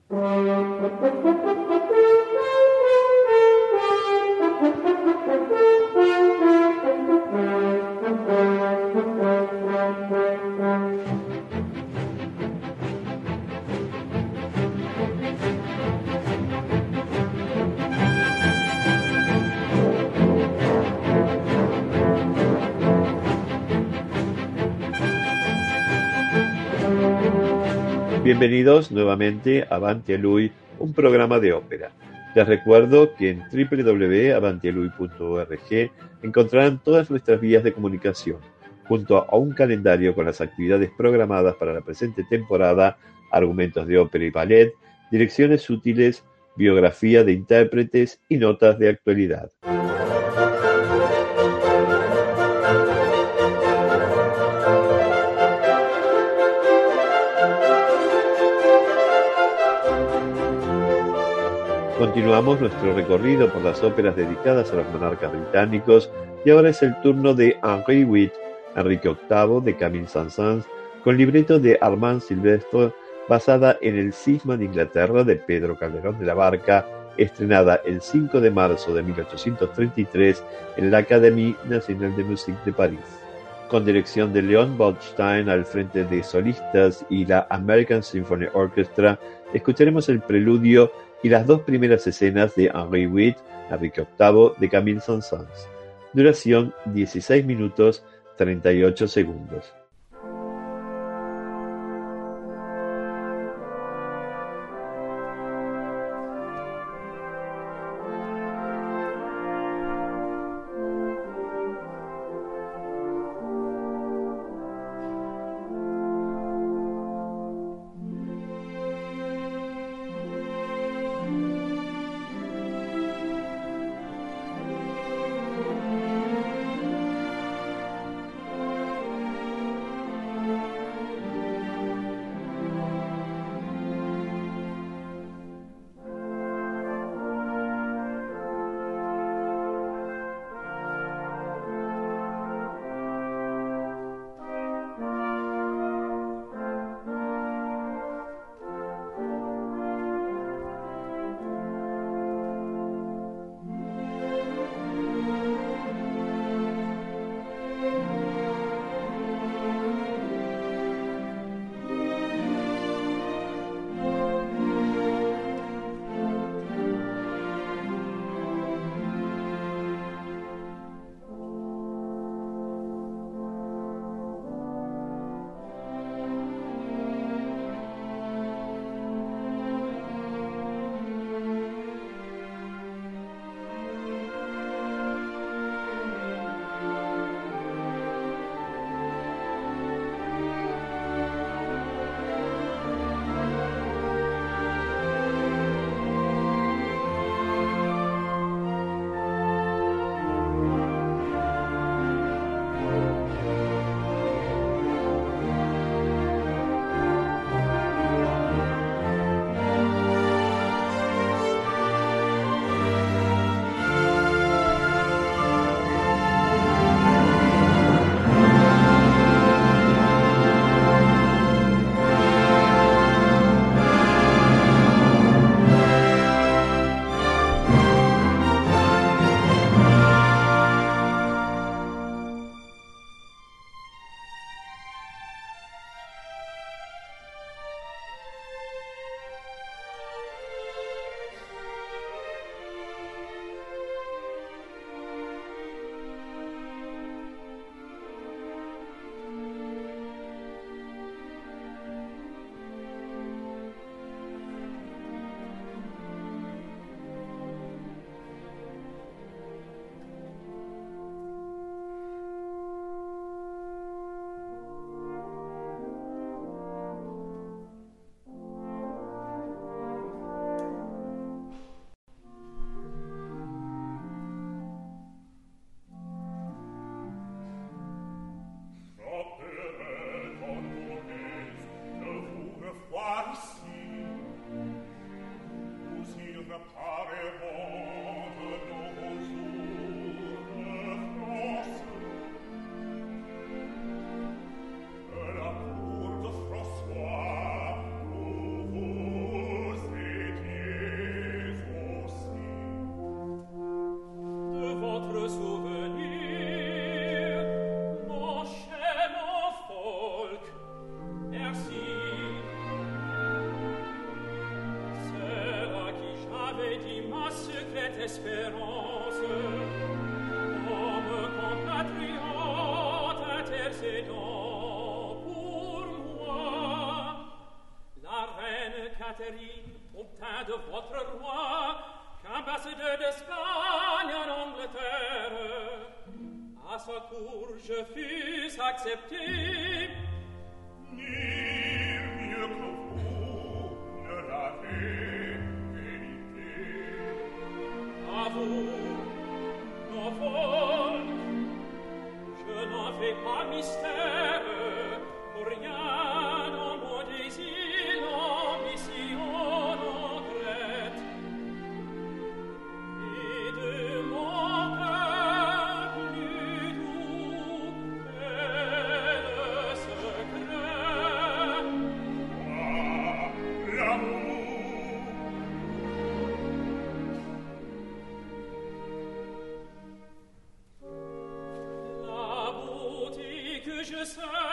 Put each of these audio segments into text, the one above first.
Bienvenidos nuevamente a Avanti a Lui, un programa de ópera. Les recuerdo que en www.avantialui.org encontrarán todas nuestras vías de comunicación, junto a un calendario con las actividades programadas para la presente temporada, argumentos de ópera y ballet, direcciones útiles, biografía de intérpretes y notas de actualidad. Continuamos nuestro recorrido por las óperas dedicadas a los monarcas británicos y ahora es el turno de Henri VIII, Enrique VIII de Camille Saint-Saëns, con libreto de Armand Silvestre, basada en El Cisma de Inglaterra de Pedro Calderón de la Barca, estrenada el 5 de marzo de 1833 en la Académie Nationale de Musique de París. Con dirección de Leon Bernstein al frente de solistas y la American Symphony Orchestra, escucharemos el preludio y las dos primeras escenas de Henri VIII, Enrique VIII de Camille Saint-Saëns. Duración 16 minutos 38 segundos. espérance, comme compatriote intercédant pour moi. La reine Catherine obtint de votre roi qu'ambassadeur d'Espagne en Angleterre, à sa cour je fus accepté. Nul mieux que vous ne l'avez mérité. À vous, nos folles, je n'en fais pas mystère, rien dans mon désir, l'ambition regrette. Et de mon cœur plus doux est le secret. Ah, l'amour. La beauté que je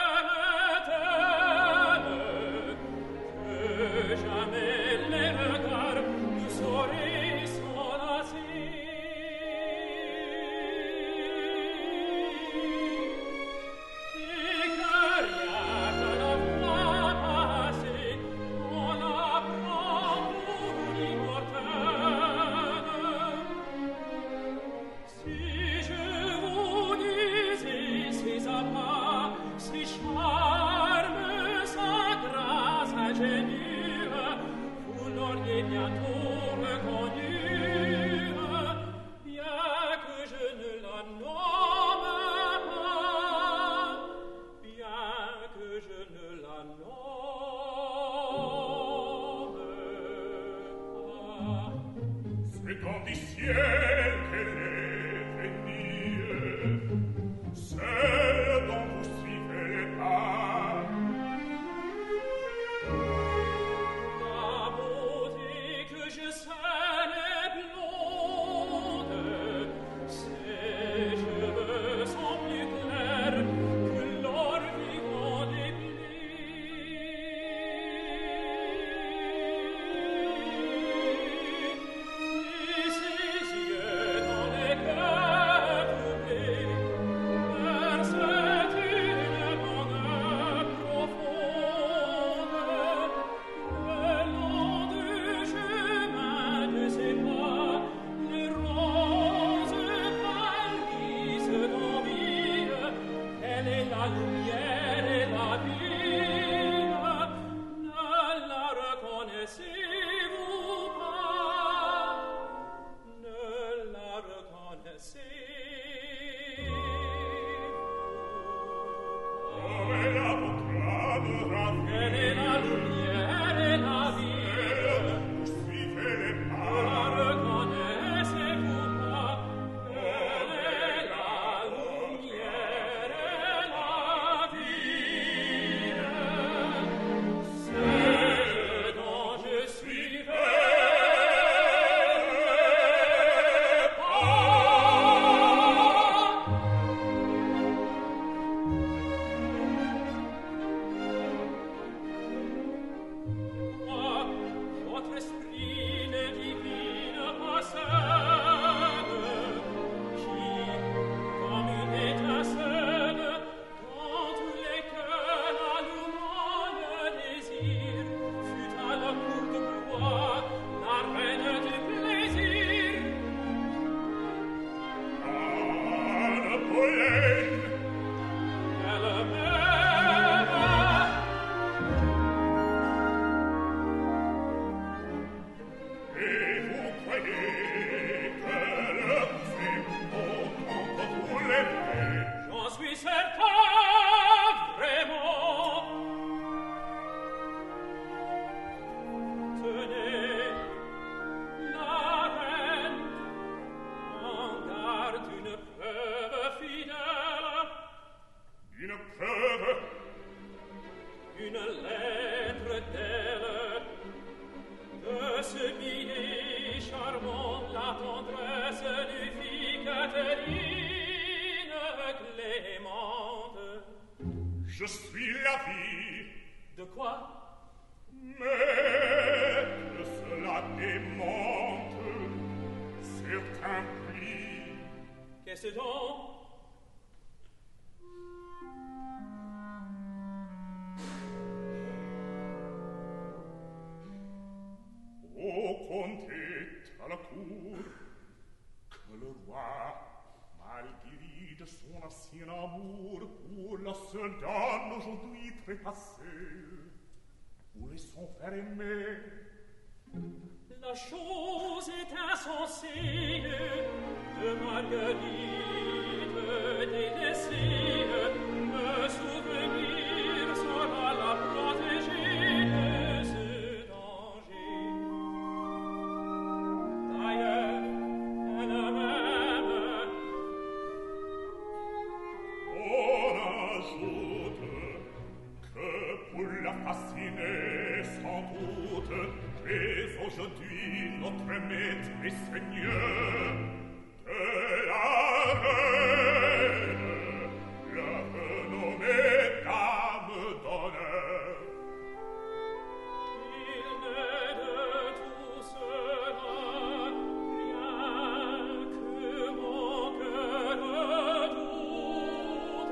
s'arrête, que jamais les regards ne sauraient s'enlacer. Et que rien que la voix passée, on la prend pour l'immortelle. Si je vous disais ses appas, ses charmes, sa grâce ingénue, vous l'auriez bientôt reconnu, bien que je ne la nomme pas, bien que je ne la nomme pas. C'est dans du ciel qu'elle est venue, celle dont vous suivez les pas. La beauté que je sais est blonde, ses cheveux sont plus clairs que l'or vivant des blés. Et ses yeux dans les cœurs troublés versent une bonheur profonde. Le long du chemin de ses pas, les roses pâlissent d'envie. Elle est la lumière et la vie. Ne la reconnaissez-vous pas? Ne la reconnaissez-vous pas? Comme elle a votre âme ravie, Elle est la lumière et la vie. vous suivez les Ne pas. la reconnaissez-vous pas? Elle est la lumière et la vie. Celle dont je suivais pas. Moi, votre esprit ne divine pas seul, qui, comme une étincelle, dans tous les cœurs allumant le désir, fut à la cour de gloire la reine du plaisir. Anne Boleyn, Elle-même, et vous croyez qu'elle vous fait autant que vous l'aimez. j'en suis certain, vraiment. Tenez, la reine, en garde une preuve fidèle, Une preuve, une lettre d'elle, de ce billet charmant, la tendresse du fille Catherine Clémente. je suis la vie, De quoi? mais que cela démente, c'est montait à la cour, que le roi, malgré de son ancien amour pour la seule dame aujourd'hui trépassée, voulait son faire aimer. La chose est insensée de Marguerite délaissée. Le souvenir sera la protégée de ce danger. D'ailleurs, elle-même, on ajoute que pour la fasciner sans doute, mais aujourd'hui notre maître et seigneur de la reine, la renommée dame d'honneur. il n'est de tout cela rien que mon cœur doute.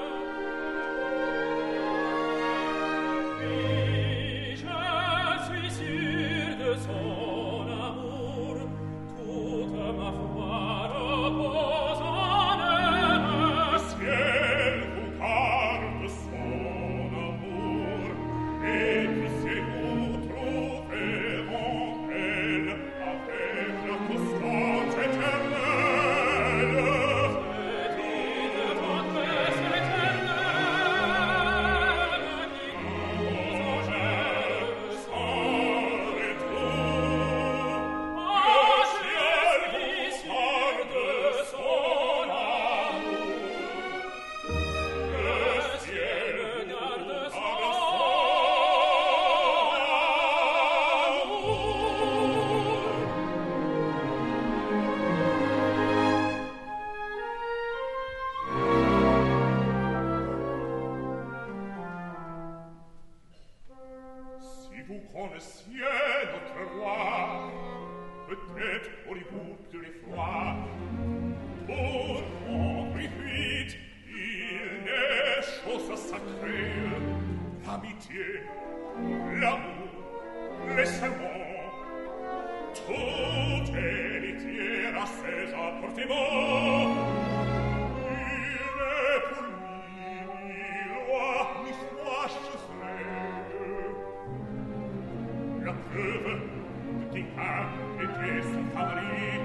Oui, je suis sûr de son amour, toute ma foi repose en elle. Le ciel vous garde son amour, et puissiez-vous trouver en elle avec la constance éternelle. Petite tendresse éternelle qui nous enjette Sans retour, Ah, le ciel je suis vous sûr garde de son son amour. Le ciel ciel vous garde garde son son Si vous connaissiez notre roi, peut-être auriez-vous plus l'effroi. Pour Henri VIII, il n'est chose sacrée. L'amitié, l'amour, les serments, tout héritier à ses apportements. Il n'est pour lui ni loi ni foi cheveux. La preuve de Kingham était son favori.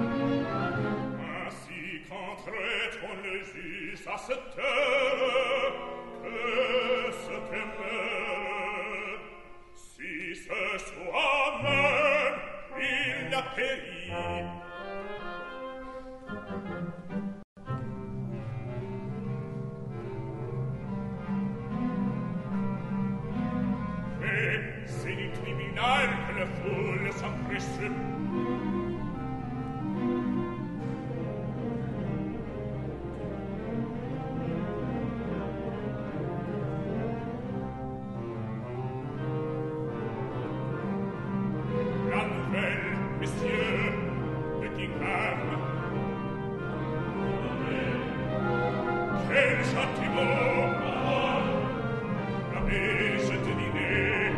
Ainsi qu'entrait-on le juge à cette heure, que ce qu'aimerait, si ce soit même il a péri. Et c'est du tribunal que la foule s'empresse. La nouvelle, messieurs, de Kingham. Quel châtiment! L'avais-je deviné?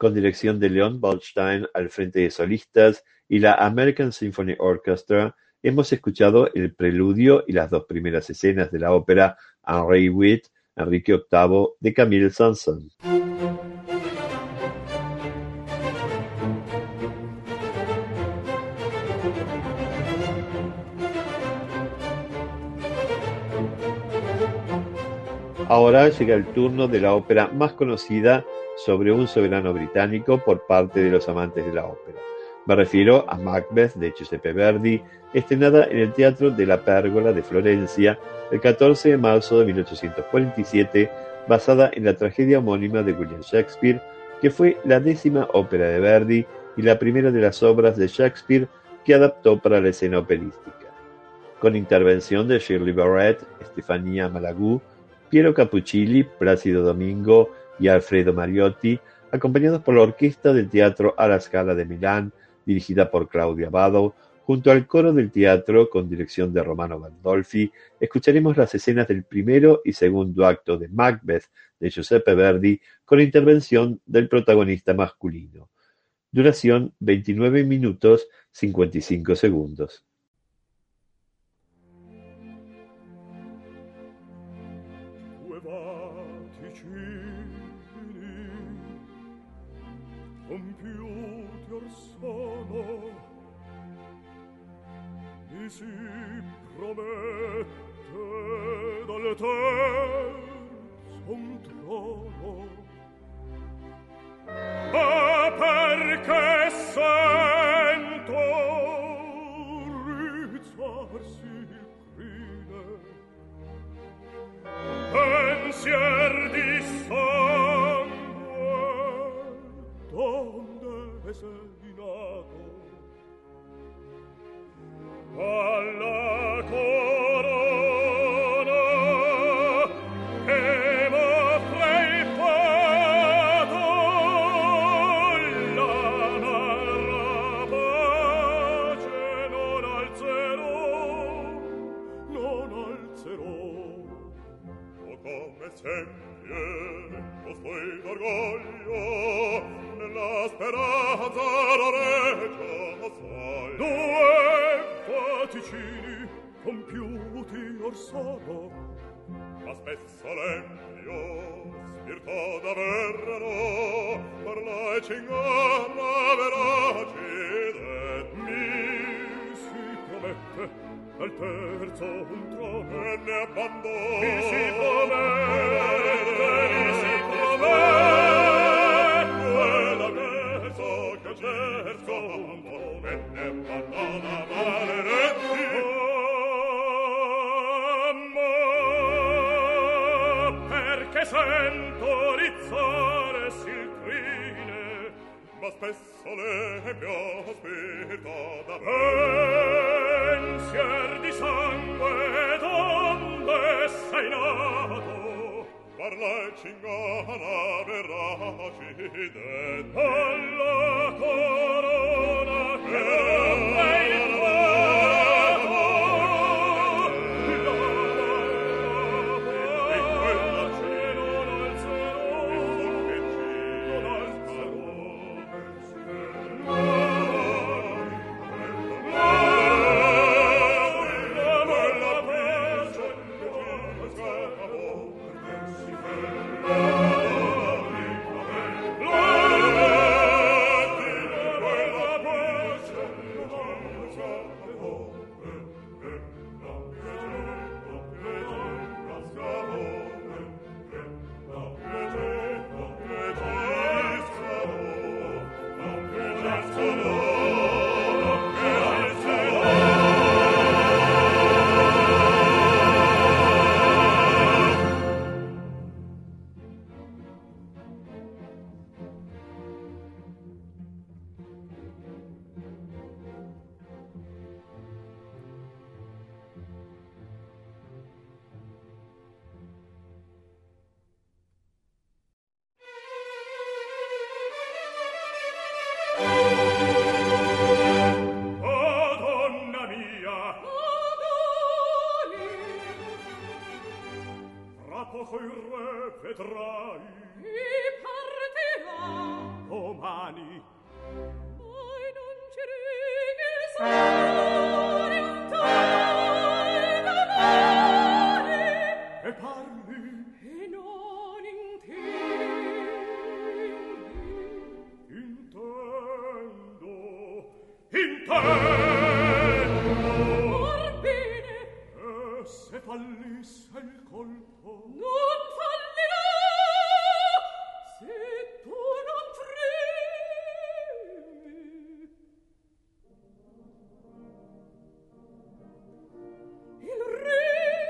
con dirección de Leon Bernstein al frente de solistas y la American Symphony Orchestra, hemos escuchado el preludio y las dos primeras escenas de la ópera Henri VIII, Enrique VIII, de Camille Saint-Saëns. Ahora llega el turno de la ópera más conocida sobre un soberano británico por parte de los amantes de la ópera. Me refiero a Macbeth de Giuseppe Verdi, estrenada en el Teatro de la Pérgola de Florencia el 14 de marzo de 1847, basada en la tragedia homónima de William Shakespeare, que fue la 10ª ópera de Verdi y la primera de las obras de Shakespeare que adaptó para la escena operística. Con intervención de Shirley Barrett, Stefania Malagù, Piero Capuccilli, Plácido Domingo y Alfredo Mariotti, acompañados por la orquesta del Teatro alla Scala de Milán, dirigida por Claudio Abbado, junto al coro del teatro con dirección de Romano Gandolfi, escucharemos las escenas del primero y segundo acto de Macbeth de Giuseppe Verdi con intervención del protagonista masculino. Duración 29 minutos 55 segundos. Mi si promette dal terzo un trono, ma perché sento rizzarsi il crine, pensier di sangue, donde sei nato? Alla corona che m'offre il fato, l'amara pace non alzerò, o come sempre costui d'orgoglio nella speranza reggia assai. Due faticini compiuti or sono, ma spesso l'empio spirito d'averno per la cingana verace mi si promette al terzo un trono e ne abbandono. Mi si promette la mezzo che certo un trono e ne abbandona maledetti. Ma perché sento rizzarsi il crine, ma spesso l'empio spirito da pensier di sangue, donde sei nato? Parla e cingana veraci detto, alla corona che offre il fato, e quella ce non alzerò, non alzerò. domani. Poi non ci righi il sole intorno domani E parli, e non intendi. intendo. Orbene, E se fallisse il colpo? non fallirà se tu non tremi. Il re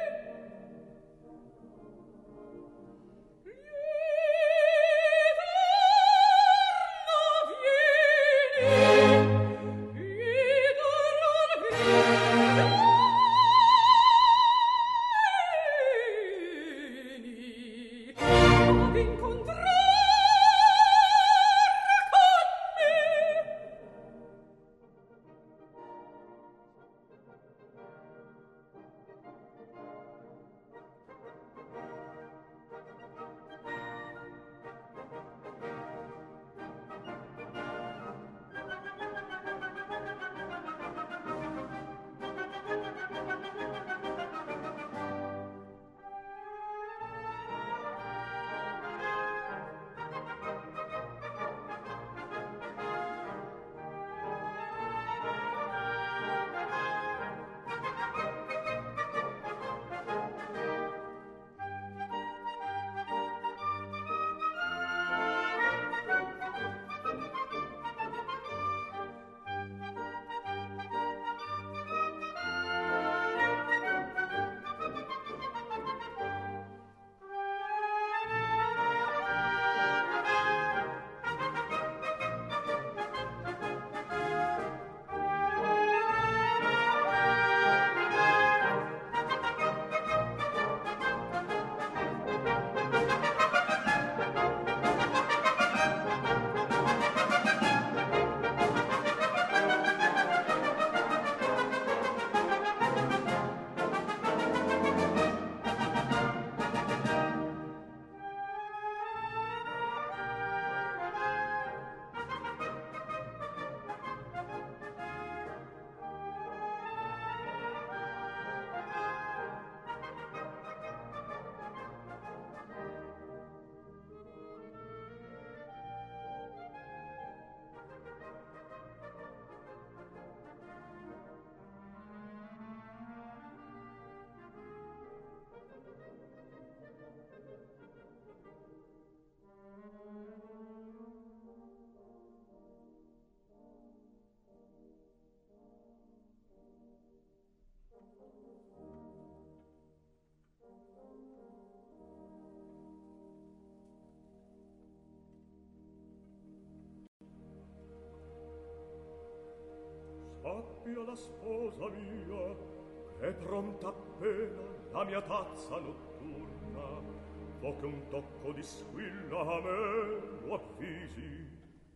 Sappia la sposa mia che è pronta appena la mia tazza notturna, vo che un tocco di squilla a me lo avvisi.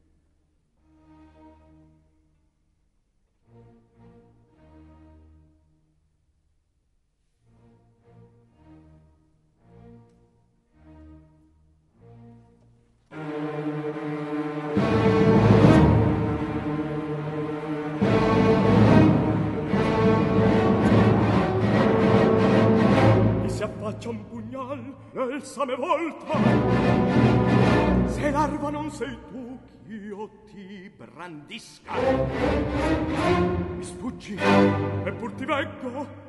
C'è un pugnal nel same volta. Se l'arva non sei tu, ch'io ti brandisca. Mi sfuggi e pur ti veggo.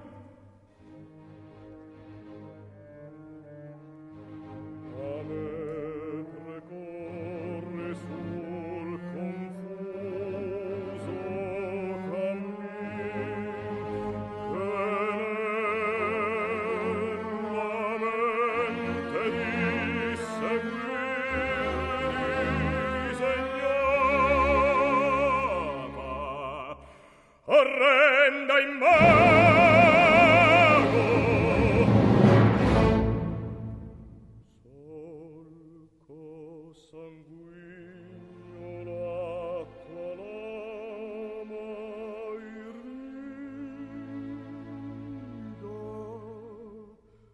A me precorre sul confuso cammin orrenda immago solco sanguigno l'acqua l'ama irrida,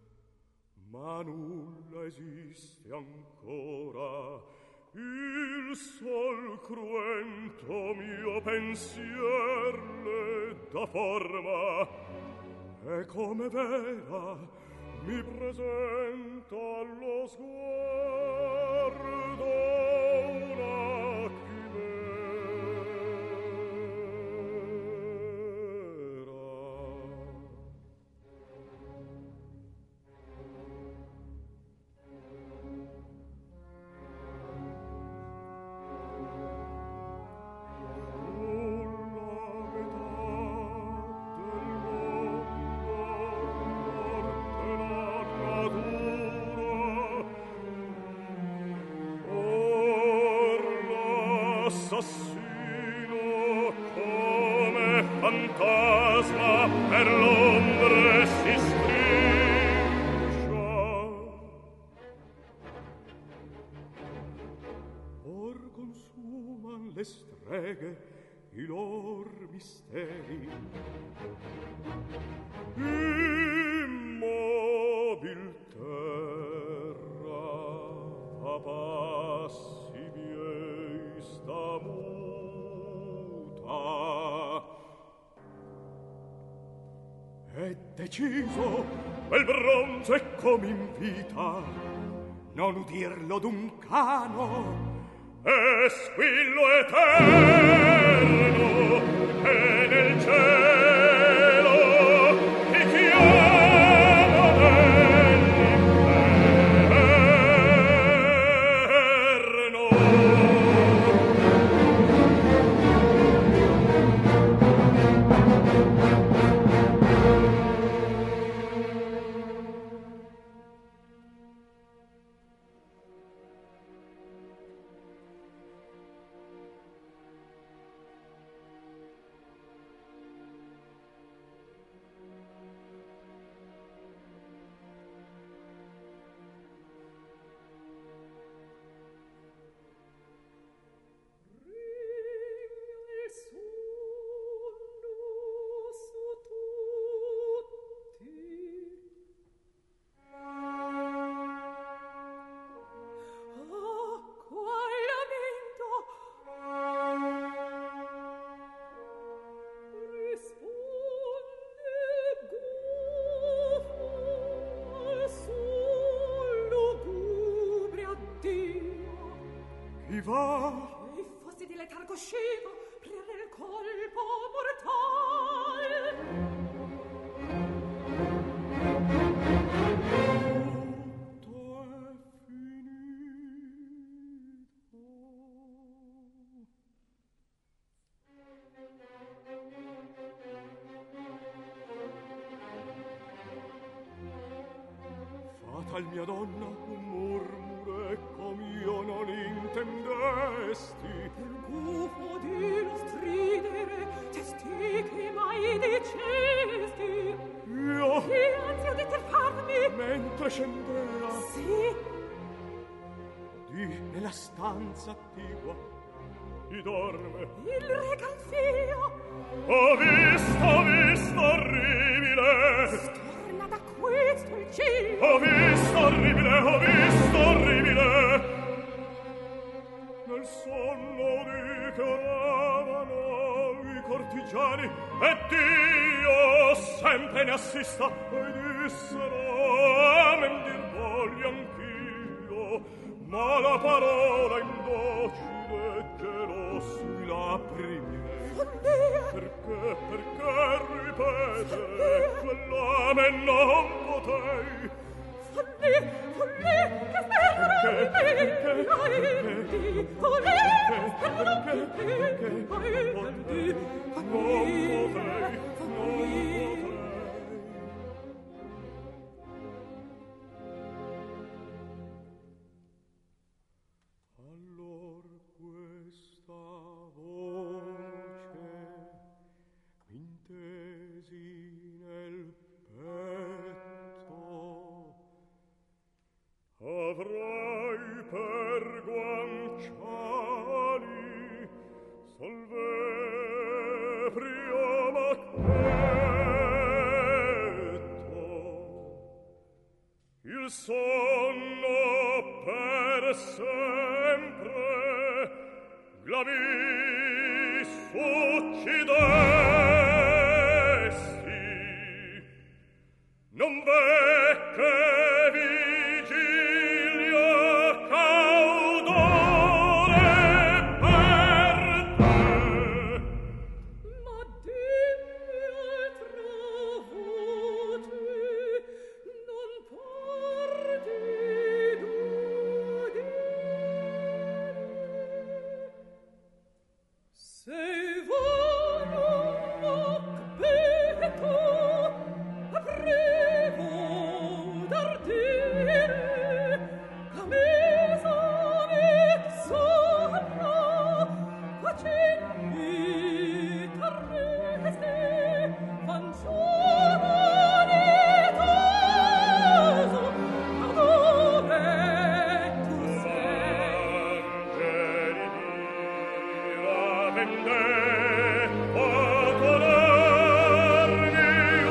ma nulla esiste ancora, il il sol cruento mio pensier le dà forma, e come vera mi presenta allo sguardo una assassino come fantasma per l'ombre si striscia. Or consuman le streghe i lor misteri, immobil terra a passi miei sta muta, è deciso quel bronze come invita non udirlo d'un cano, è squillo eterno e nel cielo ti chiama nell'inferno. Chi va? E fossi di letargo scemo, prende il colpo mortal. Tutto è finito. Fatal mia donna, un murmure com'io non intendesti. Per gufo di lo stridere, cesti che mai dicesti. Io, Che anzi udite farmi? mentre scendea, Sì, di nella stanza attigua, chi dorme. il re Calfio Ho visto orribile. torna da questo il cielo. Ho visto orribile. Nel sonno di che oravano i cortigiani e Dio sempre ne assista e dissero amen dir voglio anch'io, ma la parola indocile gelò sui labbri miei. Perché ripetere quell'amen non potei? Folli, che spero di te. Folli, che spero di te. Non potei. Allor questa voce m'intesi nel petto. Avrai per guanciali solvebrio Macbetto, il sonno per sempre la mi succidesti, non ve che vigilia caudore per te. Ma di altra voce non parti d'udire. Se volo Macbetto aprevo d'ardire, camisa met sopra facendi terreste, fanciulla netoso, a dove tu sei? Angeli d'ira vende, a donarmi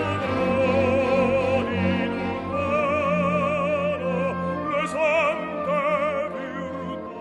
un vano, le sante virtù.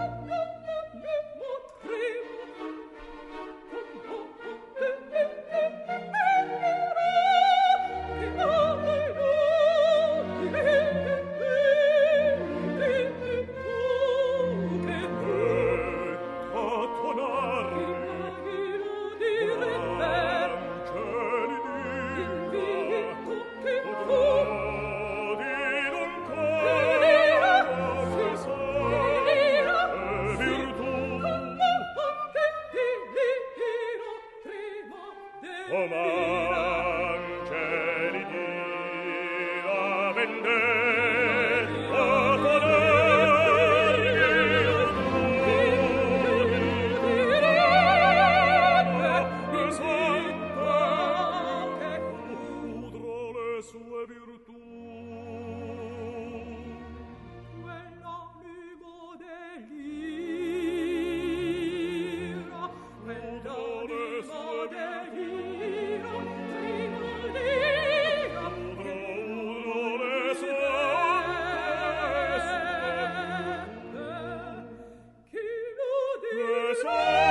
Angeli d'ira vende, a donarmi le sante udro le sue virtù. Quell'animo dell'ira, quell'animo dell'ira, prima d'ira, Udro le sue chi lo le dire? sante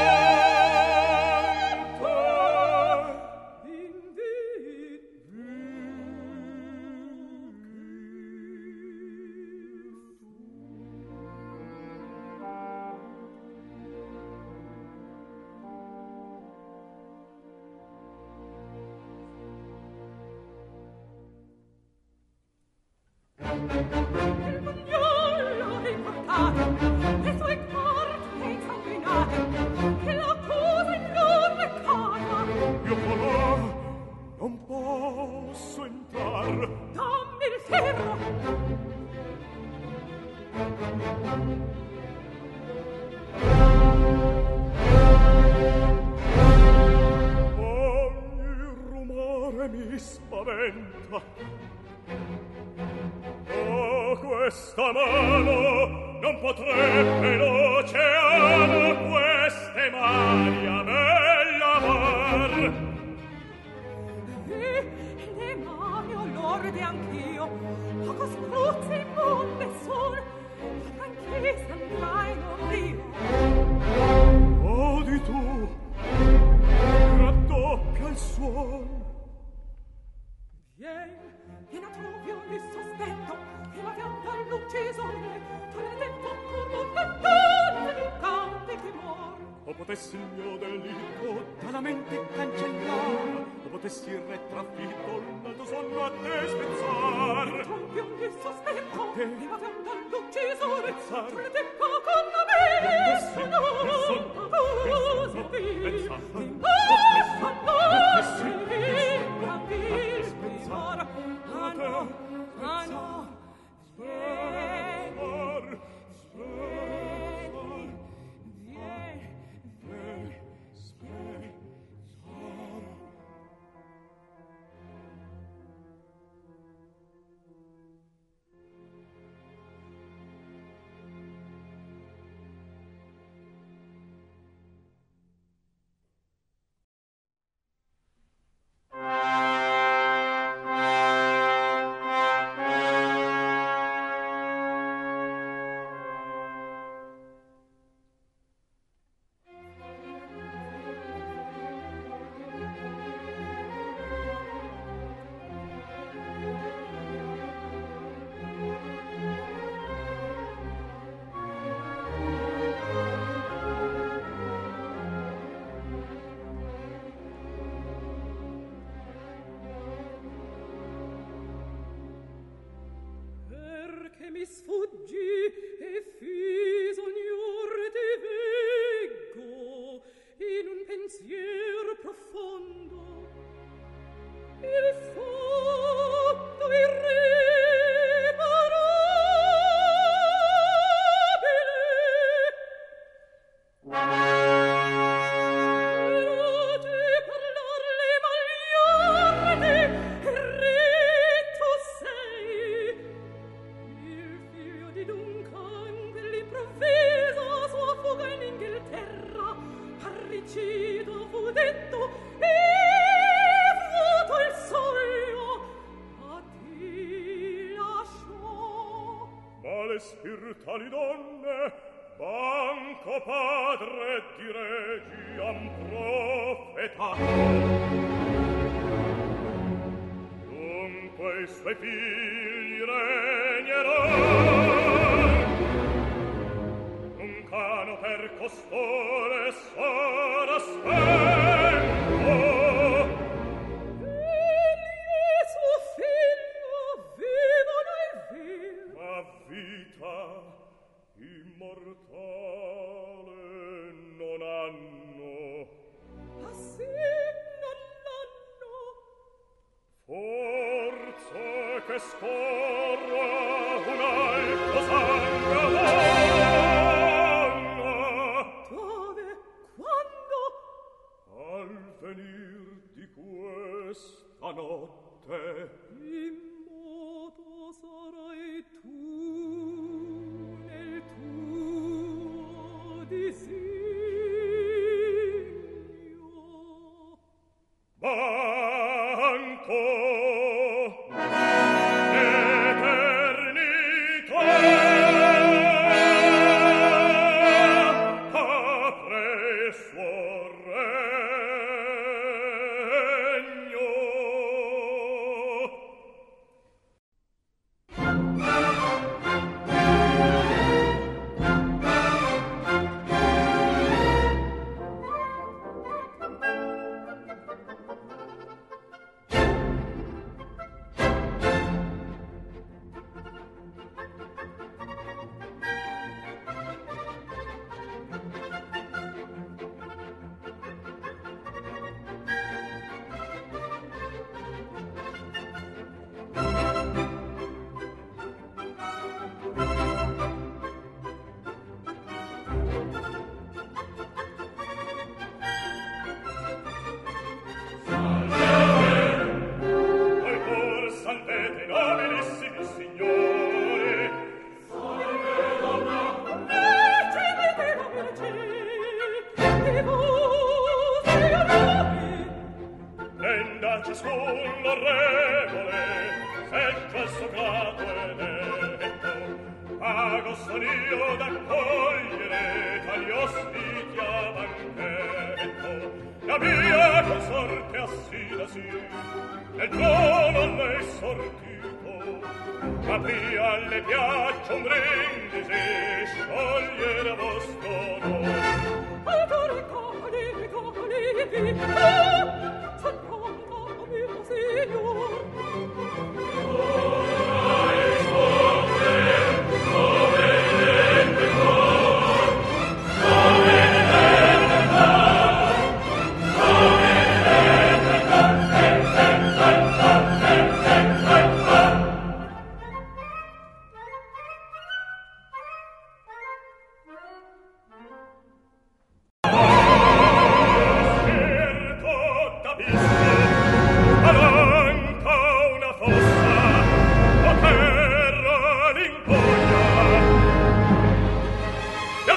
Il pugnolo riportate, le sue corte insanguinate, che l'accusa in luna è cara. io colà non posso entrar. Dammi il ferro! Ogni rumore mi spaventa. Oh, questa mano non potrebbe l'oceano queste mani a me lavar. Le mani ho lorde anch'io, poco spruzzi immonde son, anch'essa andrai non rio. Odi tu, raddoppia il suon. Vieni, vieni a trovi ogni sospetto, che la pianta all'uccisore, torna tempo pur montante di campi che mor. O potessi il mio delitto dalla mente cancellare, o potessi il re trafitto l'alto sonno a te spezzar. Trovi ogni sospetto, Che? che la pianta all'uccisore, Spezzar. torna tempo con la me, sono così Spezzar. tali donne, banco padre di regi han profetato. Dunque i suoi figli regneranno, un cano per costole sarà spento. Egli e suo figlio vivono il vir, Ma vita immortale non hanno, ah sì, non l'hanno. forse che scorra un alto sangue ad Anna. Dove? Quando? Al venir di questa notte, In modo sarai tu nel tuo designio. banco eternità apre il suo regno. Voi pur salvete nobilissimi signori, prenda ciascun l'orrevole, seggio al suo grado eletto, pago son io d'accogliere tali ospiti a banchetto. La mia consorte assida sì, nel trono a lei sortito, apri alle piaccia un brindisi, sciogliere a vostro onore. Certo d'abismo, spalanca una fossa, o terra l'incoglia, e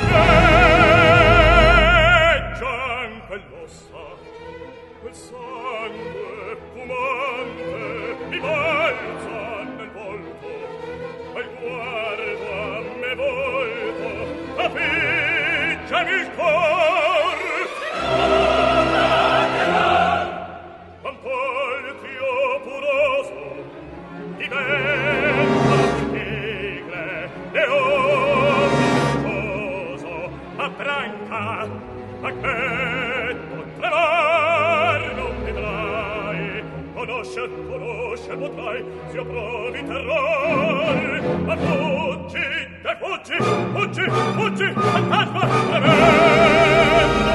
abbeggia anche l'ossa, quel sangue fumante mi balza nel volto, e guardo a me volto, affiggiami il cor. Quant'oltio puroso diventa tigre, leoso, abbranca, agbetto, tremar non vedrai, conoscer potrai, s'io provi terror, ma fuggi, fantasma tremendo.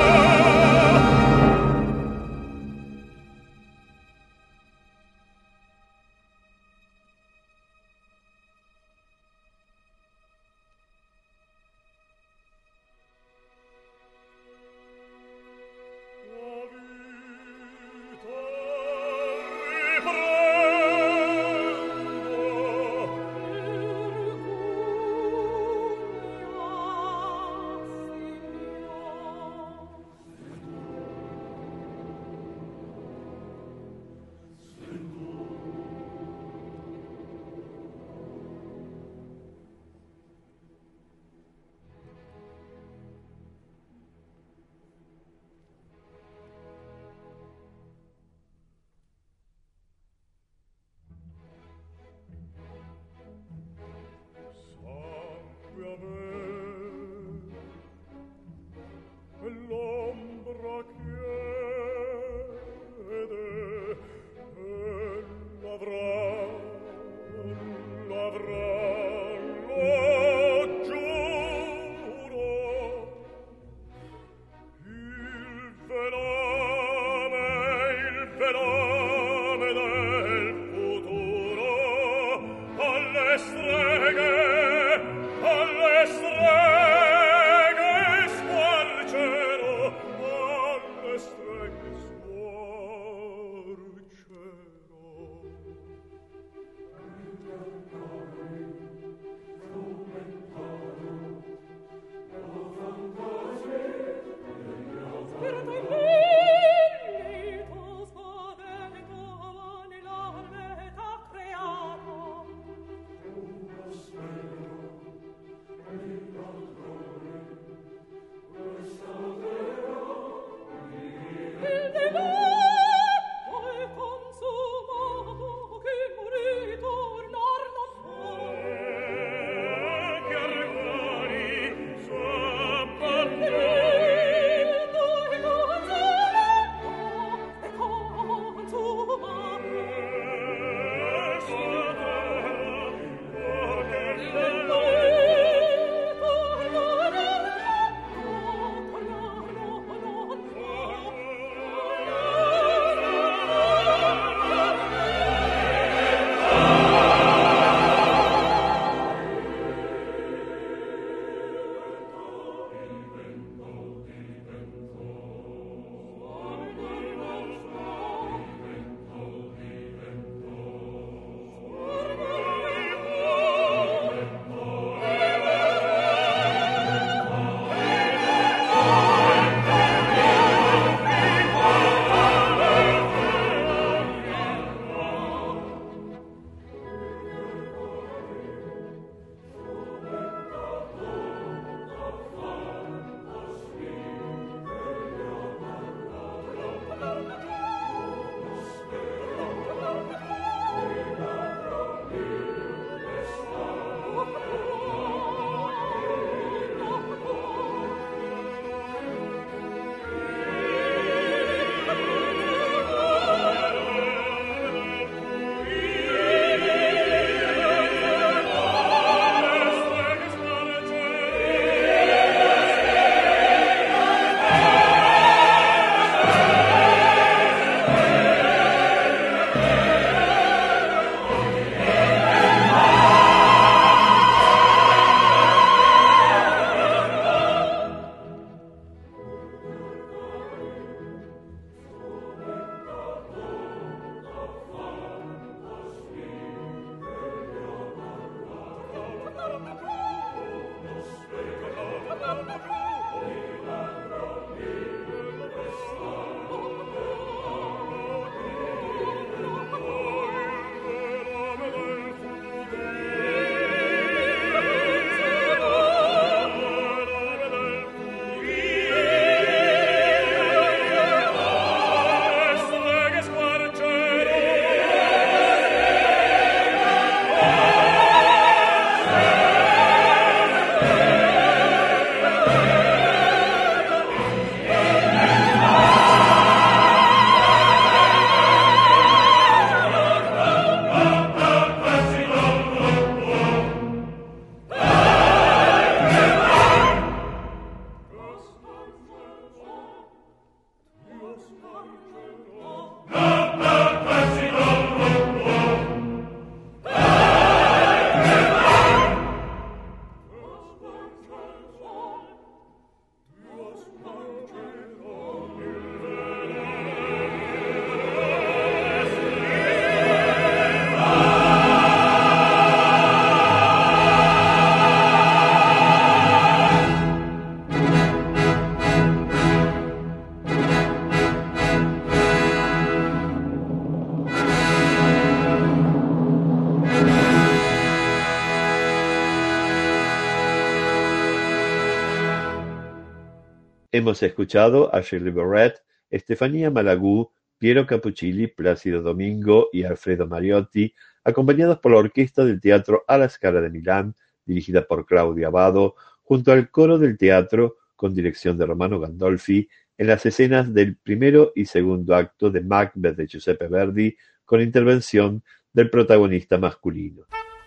Hemos escuchado a Shirley Barrett, Estefanía Malagú, Piero Capuccilli, Plácido Domingo y Alfredo Mariotti, acompañados por la Orquesta del Teatro alla Scala de Milán, dirigida por Claudio Abbado, junto al coro del teatro, con dirección de Romano Gandolfi, en las escenas del primero y segundo acto de Macbeth de Giuseppe Verdi, con intervención del protagonista masculino.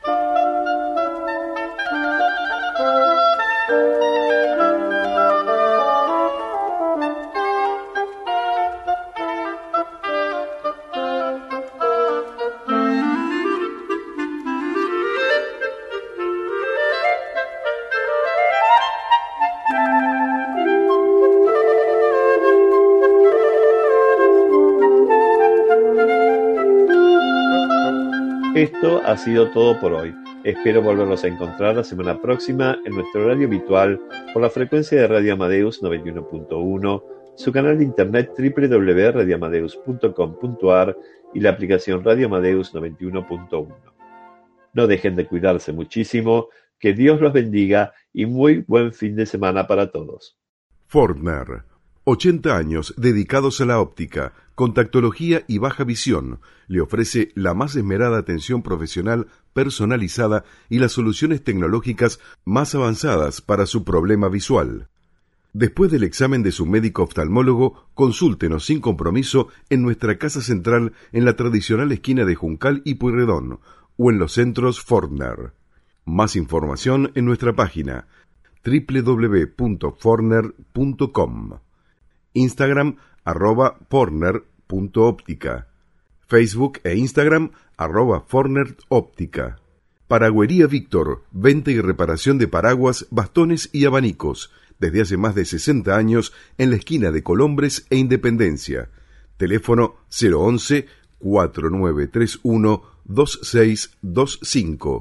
Esto ha sido todo por hoy. Espero volverlos a encontrar la semana próxima en nuestro horario habitual por la frecuencia de Radio Amadeus 91.1, su canal de internet www.radioamadeus.com.ar y la aplicación Radio Amadeus 91.1. No dejen de cuidarse muchísimo, que Dios los bendiga y muy buen fin de semana para todos. Fortner, 80 años dedicados a la óptica, contactología y baja visión, le ofrece la más esmerada atención profesional personalizada y las soluciones tecnológicas más avanzadas para su problema visual. Después del examen de su médico oftalmólogo, consúltenos sin compromiso en nuestra casa central en la tradicional esquina de Juncal y Pueyrredón o en los centros Fortner. Más información en nuestra página www.fortner.com. Instagram @fortner.óptica, Facebook e Instagram @fortneróptica. Paragüería Víctor, venta y reparación de paraguas, bastones y abanicos, desde hace más de 60 años en la esquina de Colombres e Independencia. Teléfono 011-4931-2625,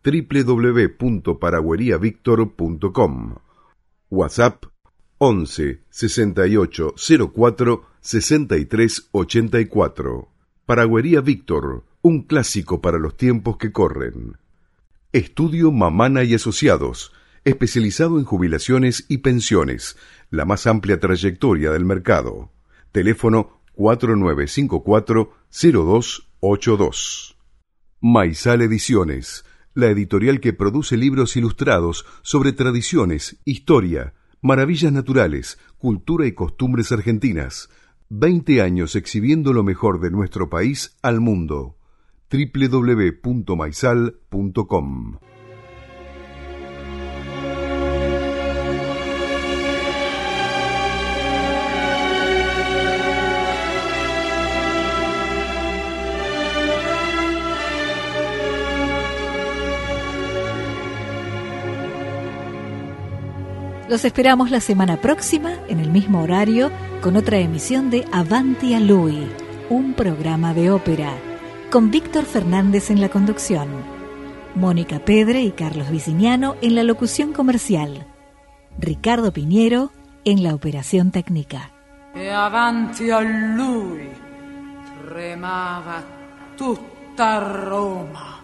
www.paragüeriavíctor.com. WhatsApp 11 68 04 63 84. Paragüería Víctor, un clásico para los tiempos que corren. Estudio Mamana y Asociados, especializado en jubilaciones y pensiones, la más amplia trayectoria del mercado. Teléfono 4954-0282. Maizal Ediciones, la editorial que produce libros ilustrados sobre tradiciones, historia, maravillas naturales, cultura y costumbres argentinas. 20 años exhibiendo lo mejor de nuestro país al mundo. www.maizal.com. Los esperamos la semana próxima, en el mismo horario, con otra emisión de Avanti a Lui, un programa de ópera, con Víctor Fernández en la conducción, Mónica Pedre y Carlos Viciniano en la locución comercial, Ricardo Piñero en la operación técnica. E avanti a lui tremava tutta Roma.